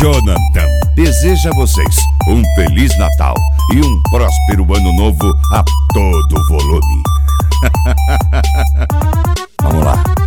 Jonathan deseja a vocês um Feliz Natal e um próspero Ano Novo a todo volume. Vamos lá.